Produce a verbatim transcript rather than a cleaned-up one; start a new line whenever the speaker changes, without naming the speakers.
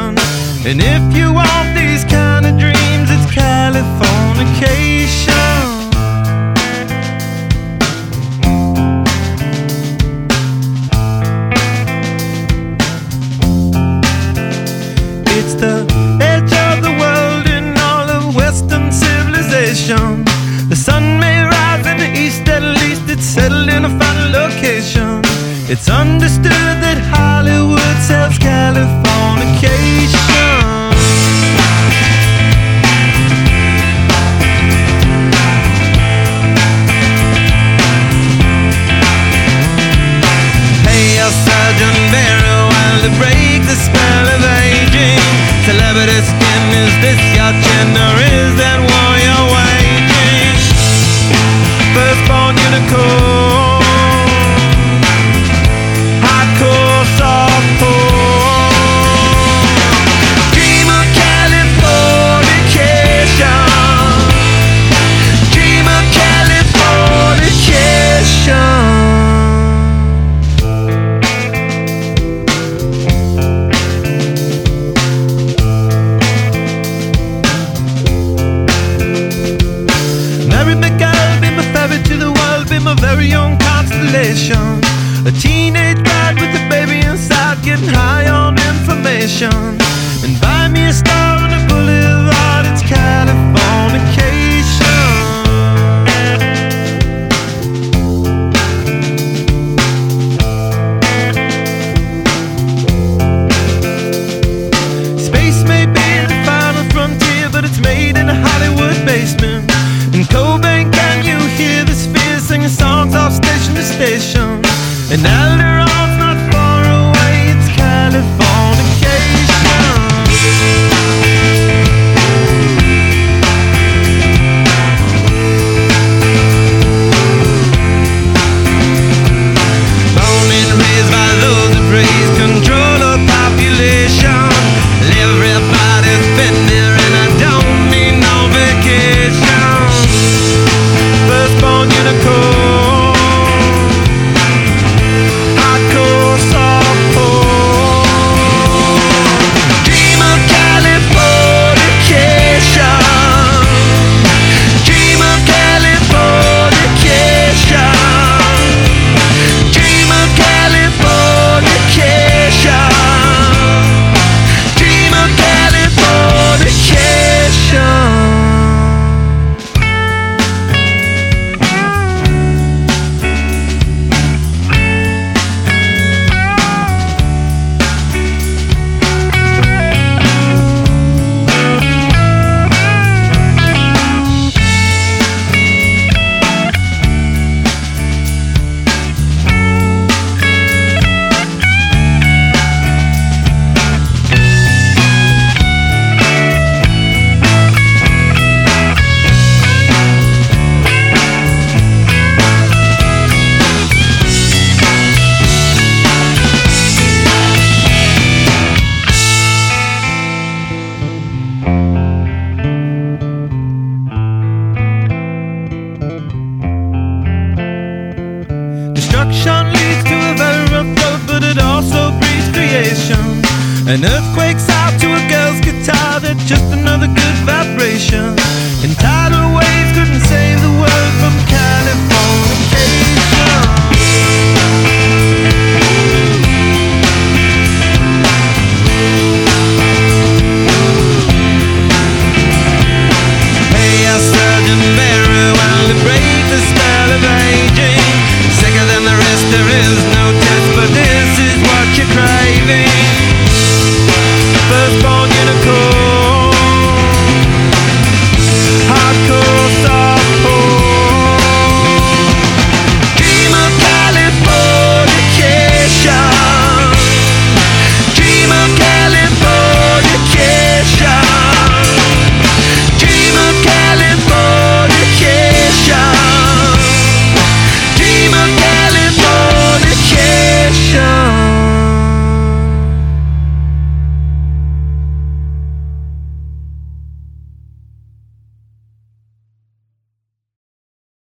civilization. And if you want these kind of dreams, it's Californication. It's the edge of the world in all of Western civilization. The sun may rise in the east, at least it's settled in a final location. It's understood that Hollywood sells Californication. Pay your surgeon very well to break the spell of aging. Celebrity skin, is this your chin, or is that war you're waging? Firstborn unicorn, hardcore softcore. Dream of Californication. Dream of Californication. To the world, be my very own constellation. A teenage bride with a baby inside, getting high on information. And buy me a star on a boulevard, it's Californication. Space may be the final frontier, but it's made in a Hollywood basement. In Cobain, can you hear the spheres singing songs off station to station? And Alderon's not far away, it's Californication. Born and raised by those that praise control of population. Everybody's been there and I don't need no vacation. Firstborn unicorn, hardcore softcore. Dream of Californication. Dream of Californication. Dream of Californication. Dream of Californication. Destruction leads to a very rough road, but it also breeds creation. An earthquake's out to a girl's guitar, that's just another good vibration. And tidal waves couldn't save the world from